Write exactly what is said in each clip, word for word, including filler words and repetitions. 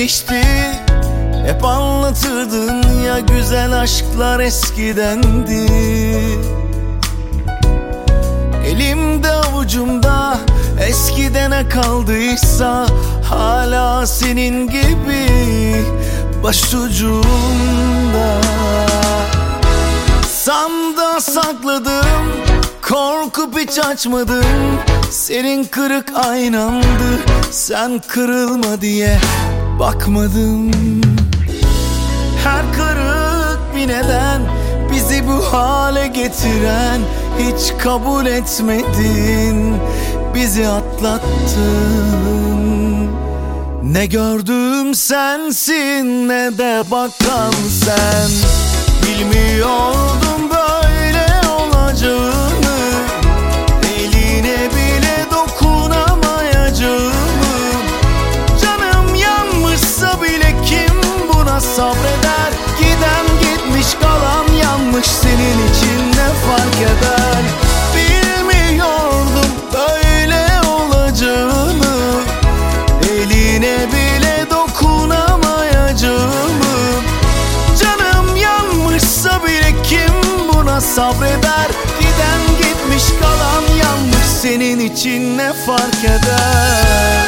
bitmişti. Hep anlatırdın ya, güzel aşklar eskidendi. Elimde avucumda eskide ne kaldıysa, hala senin gibi başucumda. Sanda sakladım, korkup hiç açmadım. Senin kırık aynamdı, sen kırılma diye bakmadım. Her kırık bir neden, bizi bu hale getiren. Hiç kabul etmedin, bizi atlattın. Ne gördüm sensin, ne de bakan sen. Bilmiyordum böyle olacağını, eline bile dokunamayacağımı. Canım yanmışsa bile kim buna sabreder? Giden gitmiş, kalan yanmış, senin için ne fark eder? Bilmiyordum böyle olacağını, eline bile dokunamayacağımı. Canım yanmışsa bile kim buna sabreder? Giden gitmiş, kalan yanmış, senin için ne fark eder?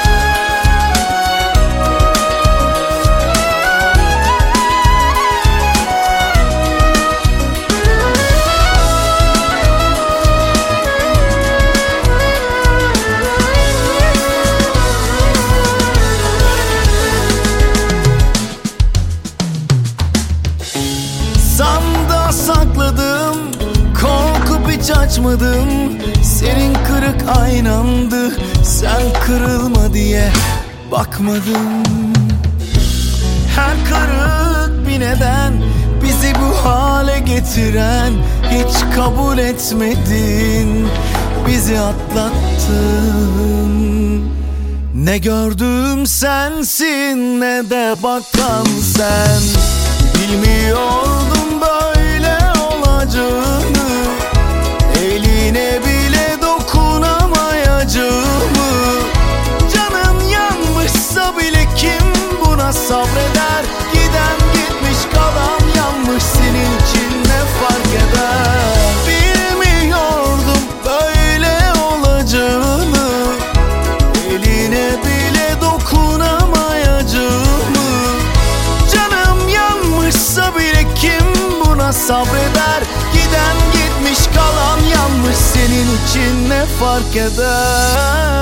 Sanda sakladım, korkup hiç açmadım. Senin kırık aynamdı, sen kırılma diye bakmadım. Her kırık bir neden, bizi bu hale getiren. Hiç kabul etmedin, bizi atlattın. Ne gördüm sensin, ne de bakan sen. Bilmiyordum böyle olacağını, eline bile dokunamayacağımı. Canım yanmışsa bile kim buna sabreder? Giden gitmiş, kalan yanmış, senin için ne fark eder? Bilmiyordum böyle olacağını, eline bile dokunamayacağımı. Canım yanmışsa bile kim buna sabreder? Giden gitmiş, kalan yanmış, senin için ne fark eder?